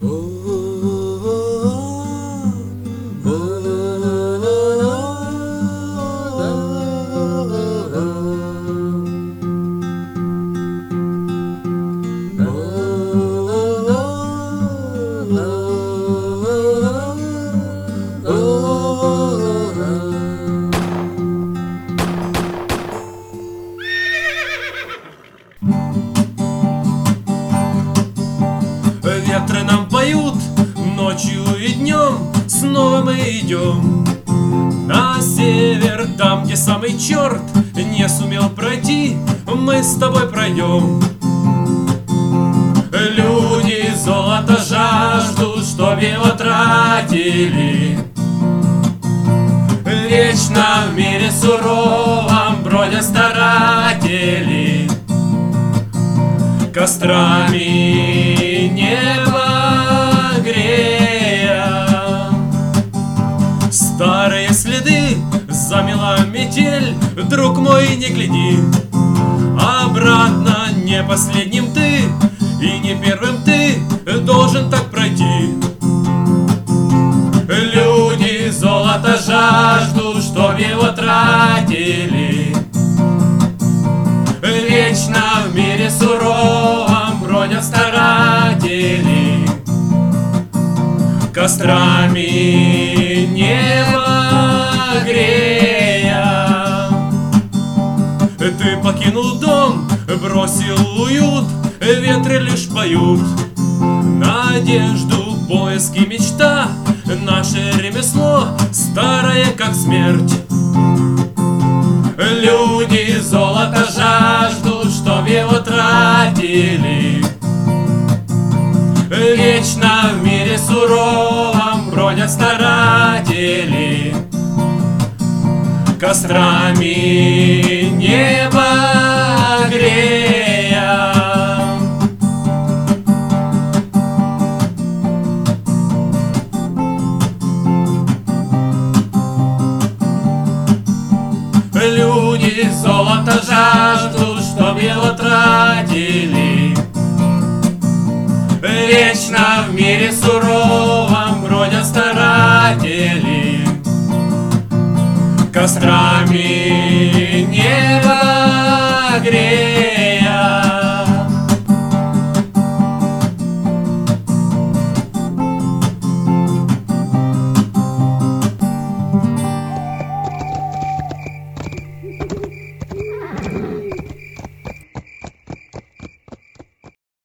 Ветры нам поют ночью и днем, снова мы идем на север, там, где самый черт не сумел пройти, мы с тобой пройдем. Люди золота жаждут, чтоб его тратили. Вечно в мире суровом бродят старатели, кострами небо грея. Старые следы замела метель, друг мой, не гляди. Обратно не последним ты и не первым ты должен так пройти. Люди золота жаждут, чтоб его тратили. Вечно в мире суровом бродят старатели, кострами небо грея. Ты покинул дом, бросил уют, ветры лишь поют надежду, поиски, мечта. Наше ремесло старое, как смерть. Люди золота жаждут, чтоб его тратили. Вечно в мире суровом бродят старатели, кострами небо грея. Люди золота жаждут, чтоб его тратили. Вечно в мире суровом бродят старатели, кострами небо грея.